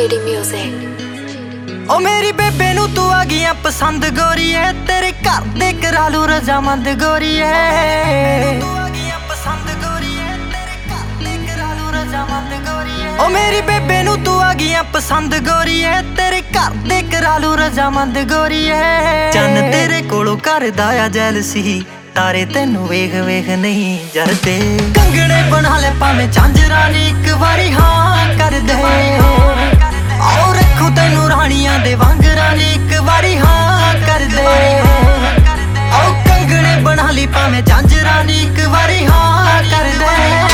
GD Music। ओ मेरी बेबे नू तू आ गई पसंद गोरी है, तेरे घर दे करा लू रजामंद गोरी है। ओ मेरी बेबे नू तू आ गई पसंद गोरी है, तेरे घर दे करा लू रजामंद गोरी है। चन्न तेरे कोलों करदा आ जैलसी, तारे तेनू वेख वेख नहीं जरदे। कंगने बना ले भावें झांजरा नी एक वारी हाँ कर दे। आओ रखूं तेनू रानियां दे वांगरा नी एक वारी हाँ कर दे। आओ कंगने बना ली भावें झांजरा नी एक वारी हाँ कर दे।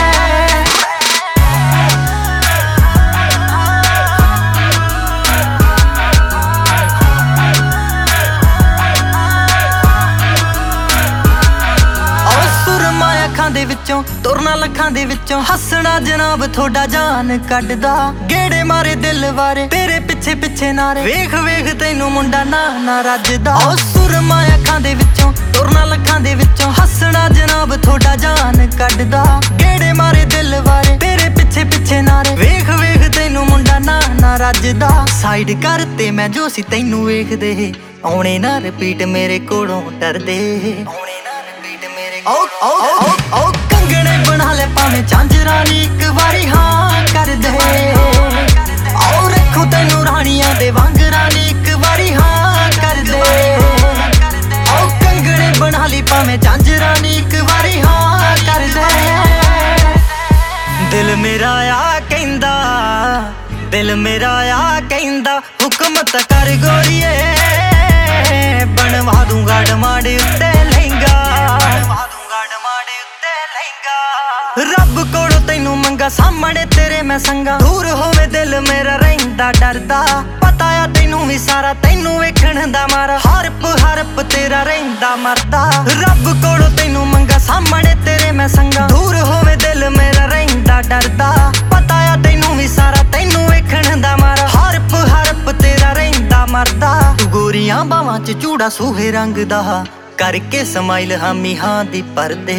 दे विचों तुरना लखां दे विचों हसना जनाब थोड़ा जान कड्डदा। गेड़े मारे दिल वारे तेरे पिछे पिछे नारे, वेख वेख तैनू मुंडा ना ना रजदा। ओ सुरमा अखां दे विचों तुरना लखां दे विचों हसना जनाब थोड़ा जान कड्डदा। गेड़े मारे दिल वारे तेरे पिछे पिछे नारे, वेख वेख तैनू मुंडा ना ना रजदा। साइड करते मैं जो सी तैनू वेखदे, आउणे ना रिपीट मेरे कोलों डरदे। ओ कंगने बना ले भावें झांजरा नी एक वारी हाँ कर दे। आओ रखूं तैनू रानियां दे वांगरा नी एक वारी हाँ कर दे। आओ कंगने बना ली भावें झांजरा नी एक वारी हाँ कर दे। दिल मेरा आ कहंदा, दिल मेरा आ कहंदा हुक्म तां कर गोरीए, बनवा दूंगा डमाडे उत्ते लहंगा। रब कोलों तैनू मंगा सामने तेरे मैं संगा, दूर होवे दिल मेरा रहिंदा डरदा। पता आ तैनू भी सारा तैनू वेखण दा मारा, हरप हरप तेरा रहिंदा मरदा। रब कोलों तैनू मंगा सामने तेरे मैं संगा, दूर होवे दिल मेरा रहिंदा डरदा। पता आ तैनू भी सारा तैनू वेखण दा मारा, हरप हरप तेरा रहिंदा मरदा। तू गोरियां बावां च चूड़ा सूहे रंग दा, करके समाइल हामी हाँ दी परदे।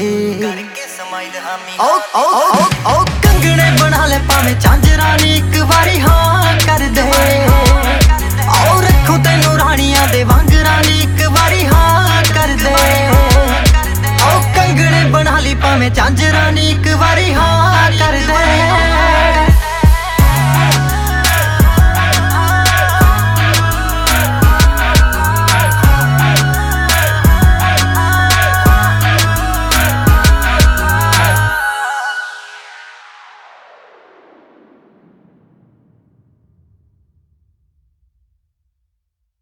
ओ ओ ओ ओ कंगने बना ले भावें झांजरा नी एक वारी हाँ कर दे। आओ रखूं तैनू रानियां दे वांगरा नी एक वारी हाँ कर दे। आओ कंगने बना ली भावें झांजरा नी एक वारी हाँ